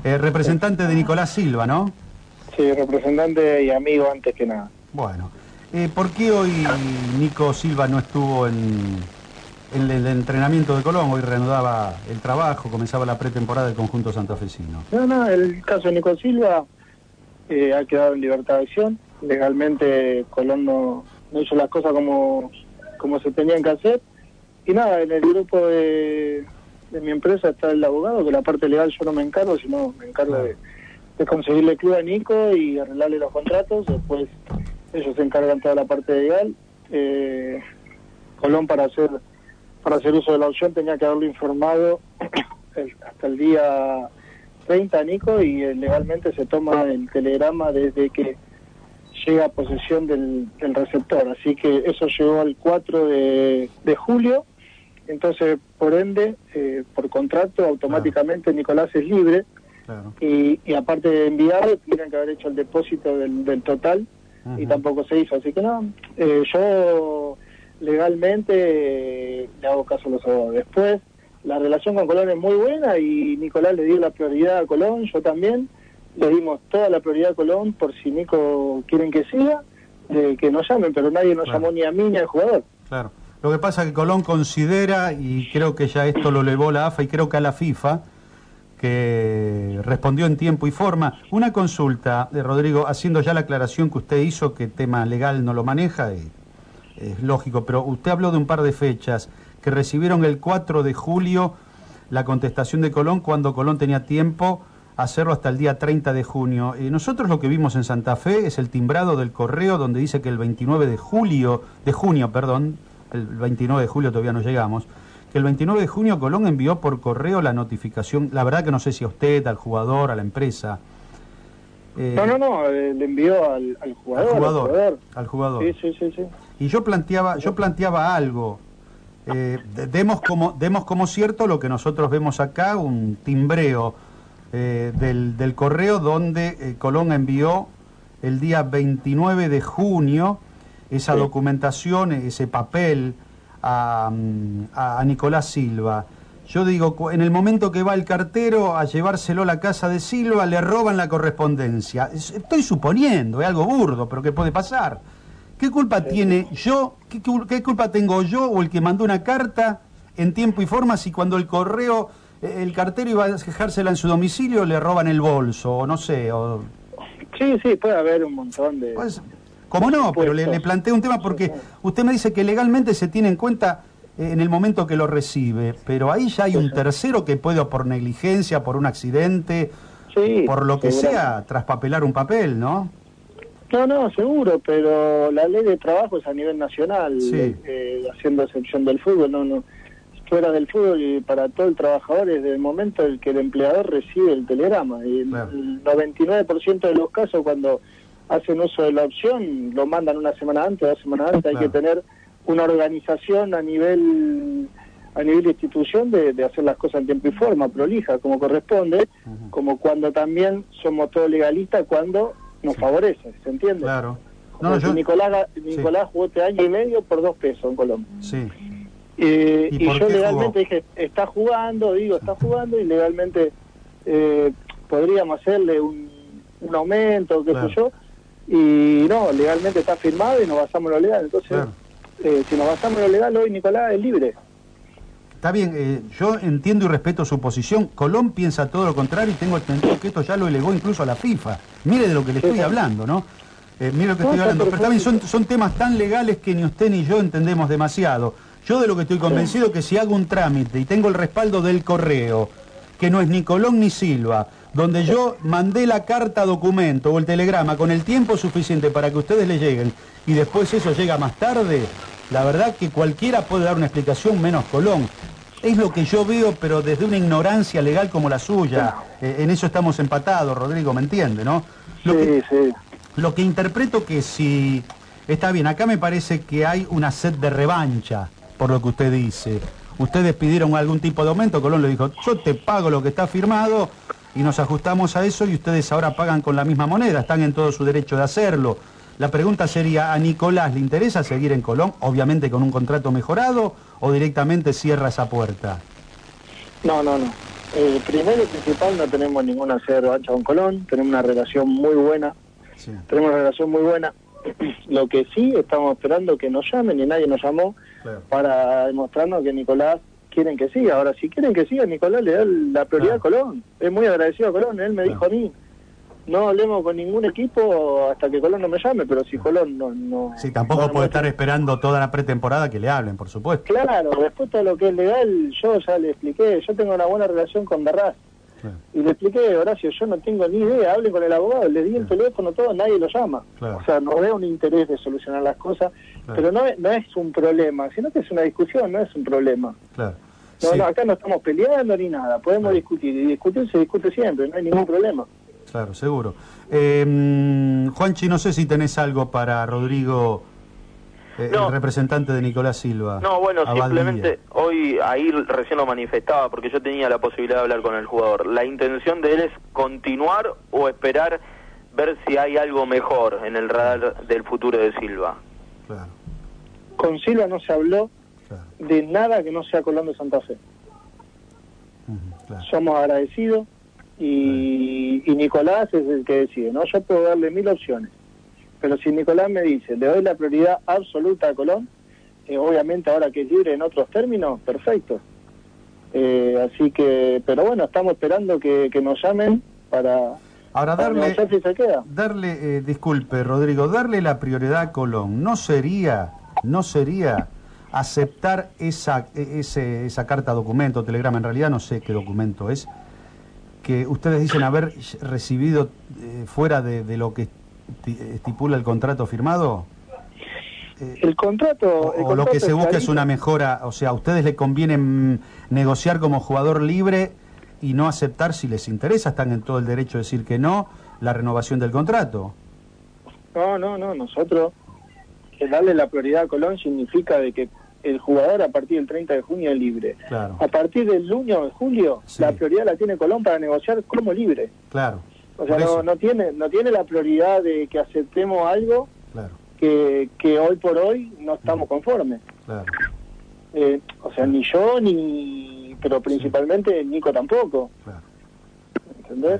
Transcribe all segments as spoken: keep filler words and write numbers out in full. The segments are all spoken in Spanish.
Eh, representante de Nicolás Silva, ¿no? Sí, representante y amigo antes que nada. Bueno, eh, ¿por qué hoy Nico Silva no estuvo en, en el entrenamiento de Colón? Hoy reanudaba el trabajo, comenzaba la pretemporada del conjunto santafesino. No, no, el caso de Nico Silva eh, ha quedado en libertad de acción. Legalmente Colón no, no hizo las cosas como, como se tenían que hacer. Y nada, en el grupo de, de mi empresa está el abogado, que la parte legal yo no me encargo, sino me encargo claro. de, de conseguirle club a Nico y arreglarle los contratos. Después ellos se encargan toda la parte legal. Eh, Colón para hacer para hacer uso de la opción tenía que haberlo informado el, hasta el día treinta a Nico, y eh, legalmente se toma el telegrama desde que llega a posesión del, del receptor. Así que eso llegó al cuatro de julio. Entonces, por ende, eh, por contrato, automáticamente claro. Nicolás es libre. Claro. Y, y aparte de enviarlo, tienen que haber hecho el depósito del, del total, uh-huh. y tampoco se hizo. Así que no, eh, yo legalmente eh, le hago caso a los abogados. Después, la relación con Colón es muy buena y Nicolás le dio la prioridad a Colón, yo también. Le dimos toda la prioridad a Colón por si Nico quieren que siga, eh, que nos llamen, pero nadie nos claro. llamó ni a mí ni al jugador. Claro. Lo que pasa es que Colón considera, y creo que ya esto lo elevó la A F A y creo que a la FIFA, que respondió en tiempo y forma. Una consulta, de Rodrigo, haciendo ya la aclaración que usted hizo, que tema legal no lo maneja, y es lógico, pero usted habló de un par de fechas, que recibieron el cuatro de julio la contestación de Colón, cuando Colón tenía tiempo a hacerlo hasta el día treinta de junio. Eh, nosotros lo que vimos en Santa Fe es el timbrado del correo, donde dice que el veintinueve de julio, de junio, perdón, el veintinueve de julio todavía no llegamos, que el veintinueve de junio Colón envió por correo la notificación, la verdad que no sé si a usted, al jugador, a la empresa. Eh, no, no, no, eh, le envió al, al jugador. Al jugador, al jugador. Al jugador. Sí, sí, sí, sí. Y yo planteaba, yo planteaba algo, eh, demos como, demos como cierto lo que nosotros vemos acá, un timbreo eh, del, del correo donde eh, Colón envió el día veintinueve de junio esa sí. documentación, ese papel a, a, a Nicolás Silva. Yo digo, en el momento que va el cartero a llevárselo a la casa de Silva, le roban la correspondencia. Estoy suponiendo, es algo burdo, pero ¿qué puede pasar? ¿Qué culpa sí. tiene yo, qué, qué culpa tengo yo o el que mandó una carta en tiempo y forma si cuando el correo, el cartero iba a dejársela en su domicilio, le roban el bolso, o no sé, o... Sí, sí, puede haber un montón de... Pues, ¿cómo no? Pero le, le planteo un tema porque usted me dice que legalmente se tiene en cuenta eh, en el momento que lo recibe, pero ahí ya hay un tercero que puede, o por negligencia, por un accidente, sí, por lo que sea, traspapelar un papel, ¿no? No, no, seguro, pero la ley de trabajo es a nivel nacional, sí. eh, haciendo excepción del fútbol, no, no. Fuera del fútbol y para todo el trabajador es del momento en que el empleador recibe el telegrama. Y claro. el noventa y nueve por ciento de los casos, cuando hacen uso de la opción, lo mandan una semana antes, dos semanas antes. Claro. Hay que tener una organización a nivel a nivel de institución de, de hacer las cosas en tiempo y forma, prolija, como corresponde, uh-huh. como cuando también somos todos legalistas cuando nos sí. favorece, ¿se entiende? Claro. No, yo... Nicolás, Nicolás sí. jugó este año y medio por dos pesos en Colombia. Sí. Eh, y, y yo legalmente jugó? dije, está jugando, digo, está jugando, y legalmente eh, podríamos hacerle un, un aumento, qué claro. sé yo, y no, legalmente está firmado y nos basamos en lo legal. Entonces, claro. eh, si nos basamos en lo legal, hoy Nicolás es libre. Está bien, eh, yo entiendo y respeto su posición. Colón piensa todo lo contrario y tengo entendido que esto ya lo elevó incluso a la FIFA. Mire de lo que le sí, estoy sí. hablando, ¿no? Eh, mire lo que no, estoy hablando, pero también son, son temas tan legales que ni usted ni yo entendemos demasiado. Yo de lo que estoy convencido sí. que si hago un trámite y tengo el respaldo del correo, que no es ni Colón ni Silva, donde yo mandé la carta documento o el telegrama con el tiempo suficiente para que ustedes le lleguen y después eso llega más tarde, la verdad que cualquiera puede dar una explicación menos Colón. Es lo que yo veo, pero desde una ignorancia legal como la suya. Eh, en eso estamos empatados, Rodrigo, ¿me entiende, no? Lo sí, que, sí. Lo que interpreto que si... Está bien, acá me parece que hay una sed de revancha, por lo que usted dice. Ustedes pidieron algún tipo de aumento, Colón le dijo, yo te pago lo que está firmado y nos ajustamos a eso y ustedes ahora pagan con la misma moneda, están en todo su derecho de hacerlo. La pregunta sería, ¿a Nicolás le interesa seguir en Colón, obviamente con un contrato mejorado, o directamente cierra esa puerta? No, no, no. Eh, primero y principal, no tenemos ninguna sed de revancha con Colón, tenemos una relación muy buena, sí. tenemos una relación muy buena. Lo que sí estamos esperando que nos llamen, y nadie nos llamó, claro. para demostrarnos que Nicolás quieren que siga. Ahora, si quieren que siga, Nicolás le da la prioridad claro. a Colón. Es muy agradecido a Colón, él me claro. dijo a mí, no hablemos con ningún equipo hasta que Colón no me llame, pero si Colón no... no sí, tampoco no puede estar esperando toda la pretemporada que le hablen, por supuesto. Claro, después todo lo que es legal, yo ya le expliqué, yo tengo una buena relación con Barras. Claro. Y le expliqué, Horacio, yo no tengo ni idea, hablen con el abogado, le di el claro. teléfono, todo, nadie lo llama. Claro. O sea, no veo un interés de solucionar las cosas, claro. pero no, no es un problema, sino que es una discusión, no es un problema. Claro. No, sí. no, acá no estamos peleando ni nada, podemos claro. discutir, y discutir se discute siempre, no hay ningún problema. Claro, seguro. Eh, Juanchi, no sé si tenés algo para Rodrigo, eh, no. el representante de Nicolás Silva. No, bueno, simplemente hoy ahí recién lo manifestaba, porque yo tenía la posibilidad de hablar con el jugador. La intención de él es continuar o esperar ver si hay algo mejor en el radar del futuro de Silva. Claro. Con Silva no se habló claro. de nada que no sea Colón de Santa Fe. Uh-huh, claro. Somos agradecidos. Y, y Nicolás es el que decide, ¿no? Yo puedo darle mil opciones, pero si Nicolás me dice, le doy la prioridad absoluta a Colón, eh, obviamente ahora que es libre en otros términos, perfecto. Eh, así que, pero bueno, estamos esperando que, que nos llamen para... Ahora darle, para si se queda. darle eh, disculpe Rodrigo, darle la prioridad a Colón, ¿no sería, no sería aceptar esa, ese, esa carta documento, telegrama, en realidad no sé qué documento es, que ustedes dicen haber recibido eh, fuera de, de lo que estipula el contrato firmado? Eh, el contrato... O, el o contrato lo que se busca clarito. Es una mejora, o sea, a ustedes les conviene mm, negociar como jugador libre y no aceptar si les interesa, están en todo el derecho de decir que no, la renovación del contrato. No, no, no, nosotros, que darle la prioridad a Colón significa de que el jugador a partir del treinta de junio es libre. Claro. A partir del uno de julio, sí. la prioridad la tiene Colón para negociar como libre. Claro. O sea, no, no tiene no tiene la prioridad de que aceptemos algo claro. que, que hoy por hoy no estamos conformes. Claro. Eh, o sea, ni yo, ni pero principalmente sí. Nico tampoco. Claro. ¿Entendés?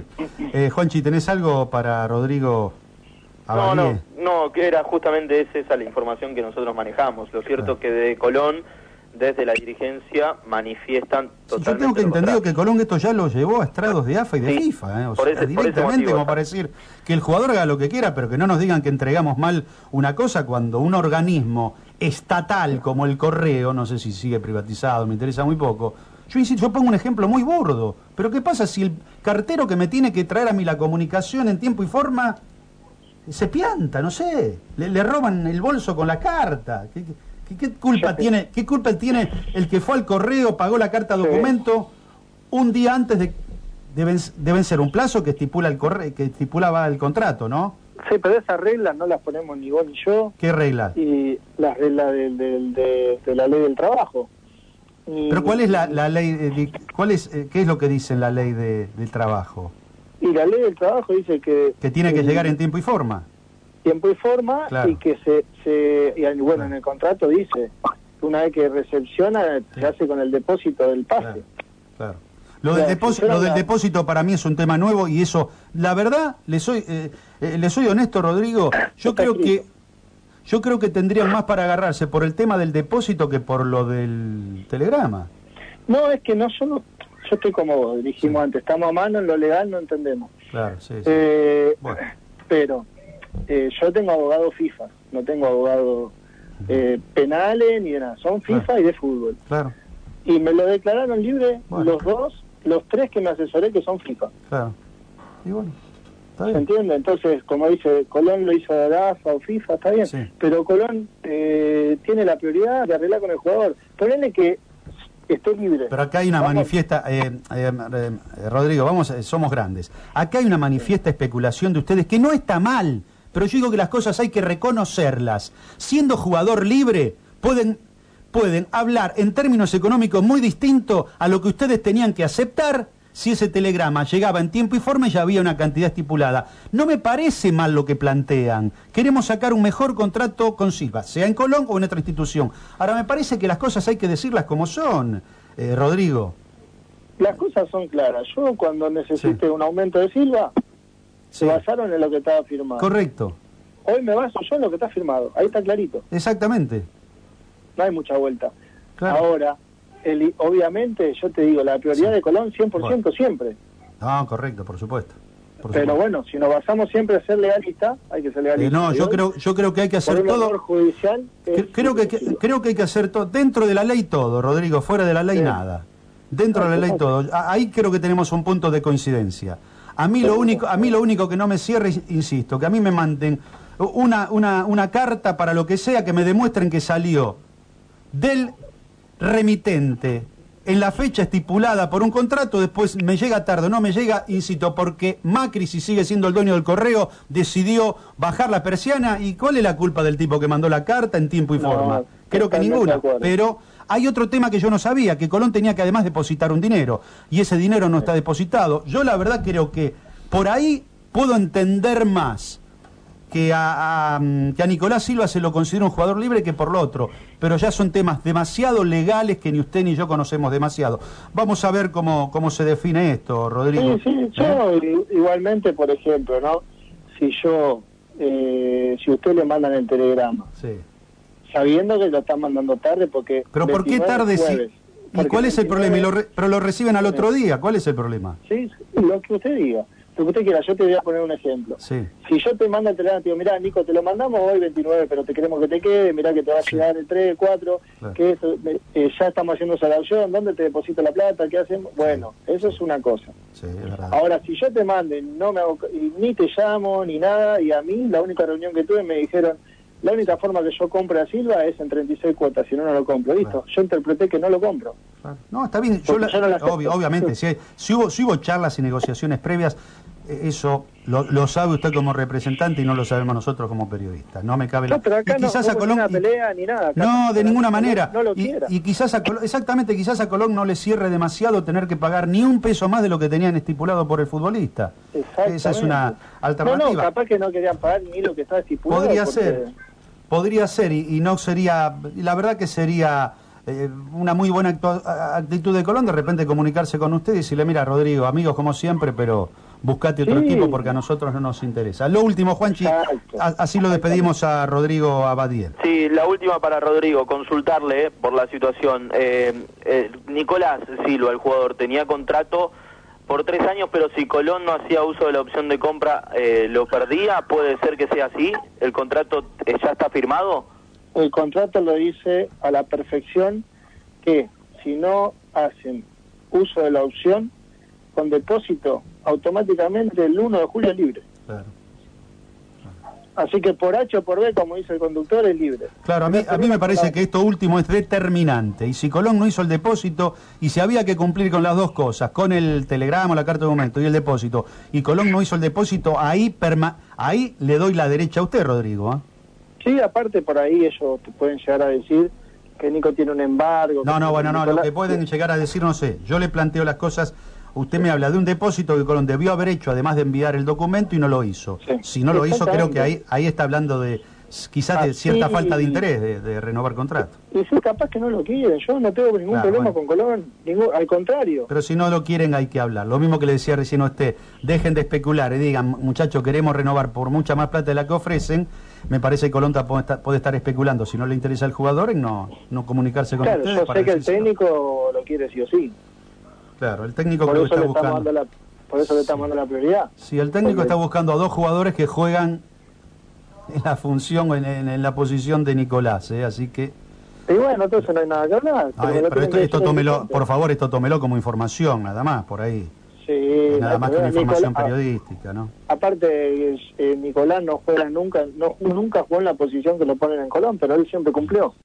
Eh, Juanchi, ¿tenés algo para Rodrigo? No, no, no, que era justamente esa, esa la información que nosotros manejamos. Lo cierto es que de Colón, desde la dirigencia, manifiestan totalmente. Sí, yo tengo que entendido que Colón esto ya lo llevó a estrados de A F A y de sí, FIFA, ¿eh? O sea, ese, directamente como para decir que el jugador haga lo que quiera, pero que no nos digan que entregamos mal una cosa cuando un organismo estatal como el Correo, no sé si sigue privatizado, me interesa muy poco. Yo insisto, yo pongo un ejemplo muy burdo, pero ¿qué pasa si el cartero que me tiene que traer a mí la comunicación en tiempo y forma se pianta, no sé, le, le roban el bolso con la carta? ¿Qué, qué, qué culpa tiene qué culpa tiene el que fue al correo, pagó la carta documento un día antes de, deben, deben ser un plazo que estipula el corre, que estipulaba el contrato, ¿no? Sí, pero esas reglas no las ponemos ni vos ni yo. ¿Qué reglas? Y las reglas de, de, de, de la ley del trabajo. Y, pero ¿cuál es la, la ley, de, cuál es, qué es lo que dice en la ley de, del trabajo? Y la ley del trabajo dice que... Que tiene que el, llegar en tiempo y forma. Tiempo y forma, claro. y que se... se y bueno, claro. en el contrato dice, una vez que recepciona, sí. se hace con el depósito del pase. Claro. claro. Lo, del depósito, lo del depósito para mí es un tema nuevo y eso, la verdad, le soy, eh, eh, le soy honesto, Rodrigo, yo creo escrito. que... Yo creo que tendrían más para agarrarse por el tema del depósito que por lo del telegrama. No, es que no, yo no... Yo estoy como vos, dijimos sí. antes, estamos a mano en lo legal, no entendemos. Claro, sí, sí. Eh, bueno. Pero eh, yo tengo abogado FIFA, no tengo abogado eh, penales ni de nada, son FIFA claro. y de fútbol. Claro. Y me lo declararon libre bueno. los dos, los tres que me asesoré que son FIFA. Claro. Y bueno, está bien. ¿Se entiende? Entonces, como dice, Colón lo hizo de A F A o FIFA, está bien, sí. pero Colón eh, tiene la prioridad de arreglar con el jugador. Ponele que esté libre. Pero acá hay una vamos. manifiesta, eh, eh, eh, Rodrigo, vamos, eh, somos grandes. Acá hay una manifiesta especulación de ustedes que no está mal, pero yo digo que las cosas hay que reconocerlas. Siendo jugador libre, pueden, pueden hablar en términos económicos muy distintos a lo que ustedes tenían que aceptar si ese telegrama llegaba en tiempo y forma y ya había una cantidad estipulada. No me parece mal lo que plantean. Queremos sacar un mejor contrato con Silva, sea en Colón o en otra institución. Ahora, me parece que las cosas hay que decirlas como son, eh, Rodrigo. las cosas son claras. Yo cuando necesité Sí. un aumento de Silva, Sí. se basaron en lo que estaba firmado. Correcto. Hoy me baso yo en lo que está firmado. Ahí está clarito. Exactamente. No hay mucha vuelta. Claro. Ahora, el, obviamente, yo te digo, la prioridad Sí. de Colón cien por ciento Bueno. siempre. No, correcto, por supuesto. Por Pero supuesto. bueno, si nos basamos siempre a ser legalista, hay que ser legalista. Eh, no, Y yo hoy, creo, yo creo que hay que por hacer un todo. error judicial, es Cre- Creo que, que- creo que hay que hacer todo, dentro de la ley todo, Rodrigo, fuera de la ley Sí. nada. Dentro de la ley todo. A- Ahí creo que tenemos un punto de coincidencia. A mí lo único, a mí lo único que no me cierra, insisto, que a mí me manden una, una, una carta para lo que sea que me demuestren que salió del remitente en la fecha estipulada por un contrato, después me llega tarde, no me llega, insisto, porque Macri, si sigue siendo el dueño del correo, decidió bajar la persiana. ¿Y cuál es la culpa del tipo que mandó la carta en tiempo y No, forma? Creo que totalmente ninguna. de acuerdo. Pero hay otro tema que yo no sabía, que Colón tenía que además depositar un dinero, y ese dinero no está depositado. Yo la verdad creo que por ahí puedo entender más que a, a, que a Nicolás Silva se lo considera un jugador libre que por lo otro, pero ya son temas demasiado legales que ni usted ni yo conocemos demasiado. Vamos a ver cómo, cómo se define esto, Rodrigo. Sí, sí, yo ¿Eh? igualmente, por ejemplo, ¿no? Si yo, eh, si usted le mandan el telegrama, Sí. sabiendo que lo están mandando tarde porque... Pero ¿por qué veintinueve tarde si...? jueves, ¿Y porque cuál es el problema? Y lo re- pero lo reciben al otro Sí. día, ¿cuál es el problema? Sí, lo que usted diga, lo que usted quiera. Yo te voy a poner un ejemplo. Sí. Si yo te mando el telegrama, te digo, mirá, Nico, te lo mandamos hoy veintinueve, pero te queremos que te quede, mirá que te va a Sí. llegar el tres, cuatro, Claro. que eso, eh, ya estamos haciendo esa adopción, ¿dónde te deposito la plata? ¿Qué hacemos? Bueno, eso es una cosa. Sí, es verdad. Ahora, si yo te mande, no me hago, y ni te llamo, ni nada, y a mí la única reunión que tuve me dijeron, la única forma que yo compre a Silva es en treinta y seis cuotas, si no, no lo compro. Listo, Claro. yo interpreté que no lo compro. Claro. No, está bien. Yo Porque la- yo no la acepto. obvio- obviamente, si, hay- si hubo, si hubo charlas y negociaciones previas, eh, eso lo, lo sabe usted como representante y no lo sabemos nosotros como periodistas. No me cabe la... No, pero acá y no quizás hubo a Colón, ninguna y- pelea ni nada. Acá No, de ninguna no- manera. No lo y, quiera. y quizás a Colón, exactamente, quizás a Colón no le cierre demasiado tener que pagar ni un peso más de lo que tenían estipulado por el futbolista. Exactamente. Esa es una No, alternativa. no, capaz que no querían pagar ni lo que estaba estipulado. Podría porque- ser, podría ser, y, y no sería, y la verdad que sería eh, una muy buena actu- a- actitud de Colón de repente comunicarse con usted y decirle, mira, Rodrigo, amigos como siempre, pero buscate otro Sí. equipo porque a nosotros no nos interesa. Lo último, Juanchi, Exacto. a- así lo despedimos a Rodrigo Abadiel. Sí, la última para Rodrigo, consultarle eh, por la situación. Eh, eh, Nicolás Silva, el jugador, tenía contrato por tres años, pero si Colón no hacía uso de la opción de compra, eh, ¿lo perdía? ¿Puede ser que sea así? ¿El contrato eh, ya está firmado? El contrato lo dice a la perfección que si no hacen uso de la opción, con depósito, automáticamente el uno de julio es libre. Claro. Así que por H o por B, como dice el conductor, es libre. Claro, a mí, a mí me parece Claro. que esto último es determinante. Y si Colón no hizo el depósito, y si había que cumplir con las dos cosas, con el telegrama, la carta de documento y el depósito, y Colón no hizo el depósito, ahí perma ahí le doy la derecha a usted, Rodrigo. ¿eh? Sí, aparte por ahí ellos te pueden llegar a decir que Nico tiene un embargo. No, que no, bueno, no, lo Nicolás- que pueden llegar a decir, no sé. Yo le planteo las cosas. Usted me habla de un depósito que Colón debió haber hecho, además de enviar el documento, y no lo hizo. Sí, Si no lo hizo, creo que ahí, exactamente. ahí está hablando de quizás de Así- cierta falta de interés de, de renovar contrato. Y sí, capaz que no lo quieren. Yo no tengo ningún Claro, problema bueno. con Colón. Ningún, al contrario. Pero si no lo quieren, hay que hablar. Lo mismo que le decía recién a usted, dejen de especular y digan, muchachos, queremos renovar por mucha más plata de la que ofrecen. Me parece que Colón ta- puede estar, puede estar especulando, si no le interesa al jugador, en no, no comunicarse con Claro, ustedes. yo para sé que el decírselo. técnico lo quiere sí o sí. Claro, el técnico Por creo que eso, está le estamos buscando. dando la, por eso le estamos dando la prioridad. Si el técnico Porque- está buscando a dos jugadores que juegan en la función, en, en- en la posición de Nicolás, ¿eh? Así que... Y bueno, entonces no hay nada que hablar. Ay, me lo pero tienen esto, que esto decir tómelo, el por favor, esto tómelo como información, nada más, por ahí. Sí, Nada no, más que una pero información Nicolás- periodística, ¿no? Aparte, eh, Nicolás no juega nunca, no, nunca jugó en la posición que lo ponen en Colón, pero él siempre cumplió.